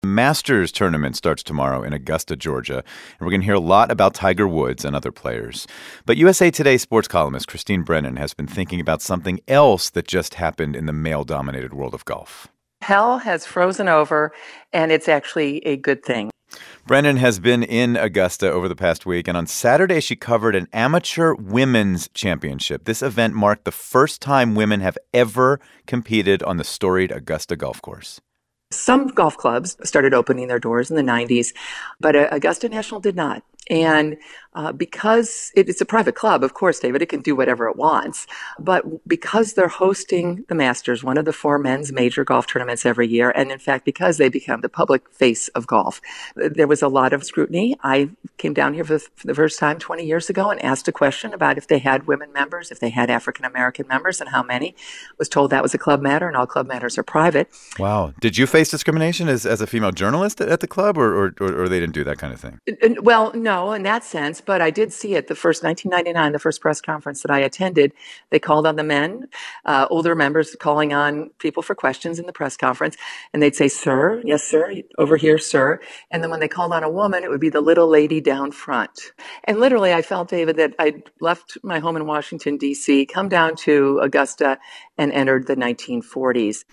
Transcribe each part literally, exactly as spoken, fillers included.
The Masters tournament starts tomorrow in Augusta, Georgia, and we're going to hear a lot about Tiger Woods and other players. But U S A Today sports columnist Christine Brennan has been thinking about something else that just happened in the male-dominated world of golf. Hell has frozen over, and it's actually a good thing. Brennan has been in Augusta over the past week, and on Saturday she covered an amateur women's championship. This event marked the first time women have ever competed on the storied Augusta golf course. Some golf clubs started opening their doors in the nineties, but Augusta National did not. And uh, because it, it's a private club, of course, David, it can do whatever it wants. But because they're hosting the Masters, one of the four men's major golf tournaments every year, and in fact, because they become the public face of golf, there was a lot of scrutiny. I came down here for the, for the first time twenty years ago and asked a question about if they had women members, if they had African-American members, and how many. Was told that was a club matter, and all club matters are private. Wow. Did you face discrimination as, as a female journalist at the club, or, or, or they didn't do that kind of thing? Well, no. in that sense, but I did see it. The first nineteen ninety-nine, the first press conference that I attended, they called on the men, uh, older members calling on people for questions in the press conference, and they'd say, "Sir, yes, sir, over here, sir." And then when they called on a woman, it would be the little lady down front. And literally, I felt, David, that I'd left my home in Washington, D C, come down to Augusta, and entered the nineteen forties.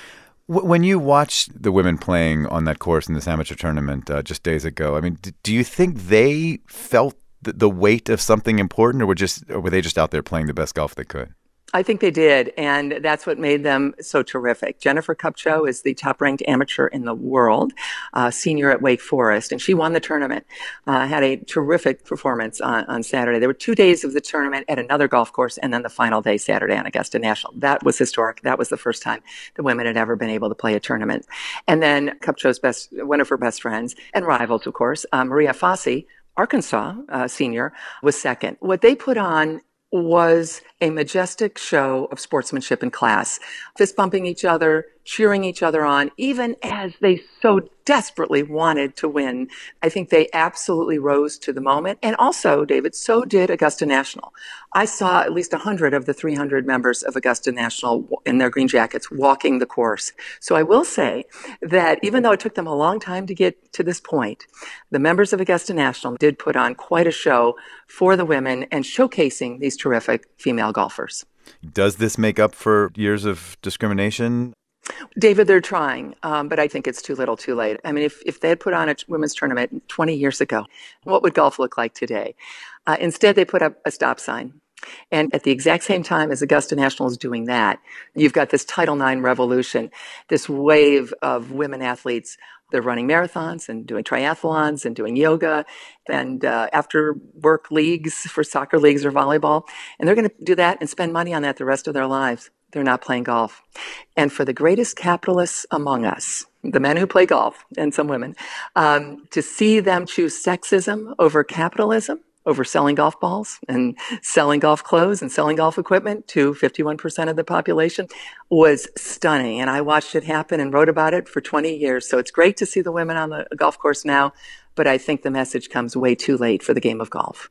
When you watched the women playing on that course in this amateur tournament uh, just days ago, I mean, do you think they felt the weight of something important, or were just or were they just out there playing the best golf they could? I think they did, and that's what made them so terrific. Jennifer Kupcho is the top-ranked amateur in the world, uh, senior at Wake Forest, and she won the tournament. Uh, had a terrific performance on, on Saturday. There were two days of the tournament at another golf course, and then the final day, Saturday, on Augusta National. That was historic. That was the first time the women had ever been able to play a tournament. And then Kupcho's best, one of her best friends, and rivals, of course, uh, Maria Fassi, Arkansas uh, senior, was second. What they put on was a majestic show of sportsmanship and class, fist bumping each other, cheering each other on, even as they so desperately wanted to win. I think they absolutely rose to the moment. And also, David, so did Augusta National. I saw at least one hundred of the three hundred members of Augusta National in their green jackets walking the course. So I will say that even though it took them a long time to get to this point, the members of Augusta National did put on quite a show for the women and showcasing these terrific female golfers. Does this make up for years of discrimination? David, they're trying, um, but I think it's too little too late. I mean, if, if they had put on a women's tournament twenty years ago, what would golf look like today? Uh, instead, they put up a stop sign. And at the exact same time as Augusta National is doing that, you've got this Title nine revolution, this wave of women athletes. They're running marathons and doing triathlons and doing yoga and uh, after work leagues for soccer leagues or volleyball. And they're going to do that and spend money on that the rest of their lives. They're not playing golf. And for the greatest capitalists among us, the men who play golf and some women, um, to see them choose sexism over capitalism, over selling golf balls and selling golf clothes and selling golf equipment to fifty-one percent of the population was stunning. And I watched it happen and wrote about it for twenty years. So it's great to see the women on the golf course now, but I think the message comes way too late for the game of golf.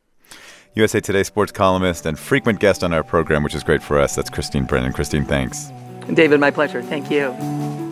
U S A Today sports columnist and frequent guest on our program, which is great for us. That's Christine Brennan. Christine, thanks. David, my pleasure. Thank you.